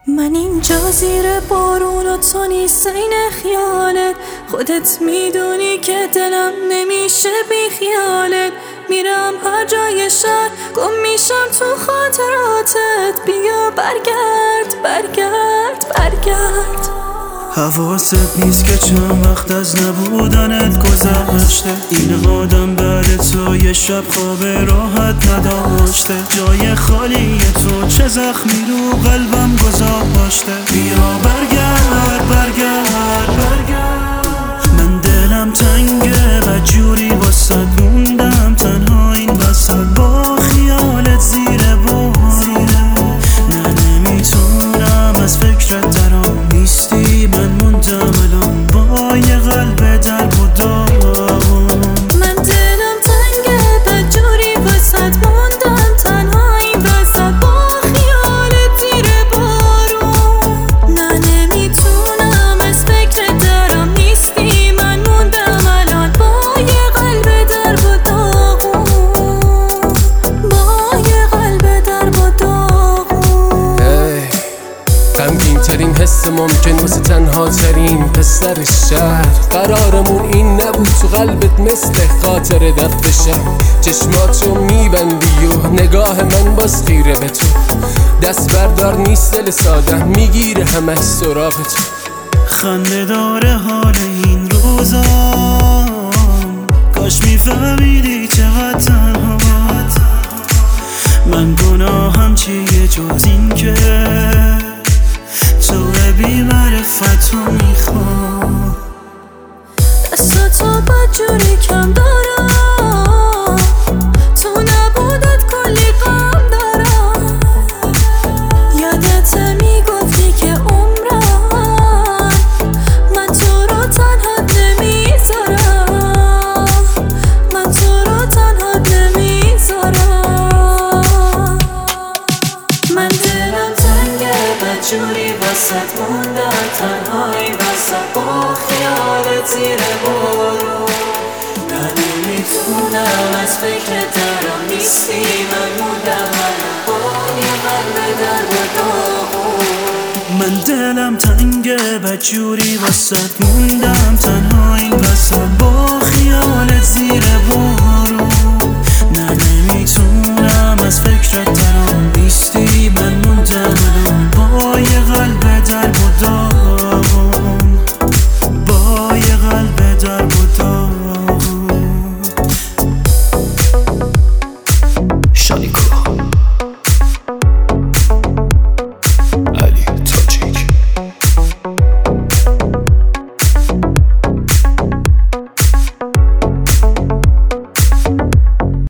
من اینجا زیر بارون و تو نیست این خیالت، خودت میدونی که دلم نمیشه بی خیالت. میرم هر جای شهر گم میشم تو خاطراتت، بیا برگرد برگرد برگرد. حواست نیست که چند وقت از نبودنت گذشته، این آدم بعد تو یه شب خواب راحت نداشته. جای خالی تو چه زخمی رو قلبم گذاشته، بیا برگرد برگرد برگرد. من دلم تنگه بدجوری واسه موندم تنها این وسط با خیالت زیر بار. نه نمیتونم از فکرت درام نیستی، من موندم الان با یه قلب در و داغون. من دلم تنگه بدجوری واسه موندم تنها این وسط با خیالت زیر بارون. نه نمیتونم از فکرت درام نیستی، من موندم الان با یه قلب در و داغون، با یه قلب در و داغون. غمگین ترین حس ممکن واسه تنها ترین پسر شهر، قرارمون این نبود تو قلبت مثل خاطر دفع شب. چشماتو میبندی و نگاه من باز خیره به تو، دست بردار نیست دل ساده میگیره همه سراغ تو. خنده داره حال این روزا، کاش میفهمیدی چقدر تنها من. گناهم چیه جز این که تو بی معرفت رو میخوام. دستاتو بدجوری کم دارم، تو نبودت کلی غم دارم. یادت میگفتی که عمرم من تو رو تنها نمیذارم، من تو رو تنها نمیذارم. من دلم تنگه بدجوری واسه موندم تنهایی واسه با خیالت زیر بارون. نه نمیتونم از فکر درم نیستی، من موندم الان با یه قلب در و داغون. من دلم تنگه بدجوری واسه موندم تنهایی واسه با خیالت زیر بارون. نه نمیتونم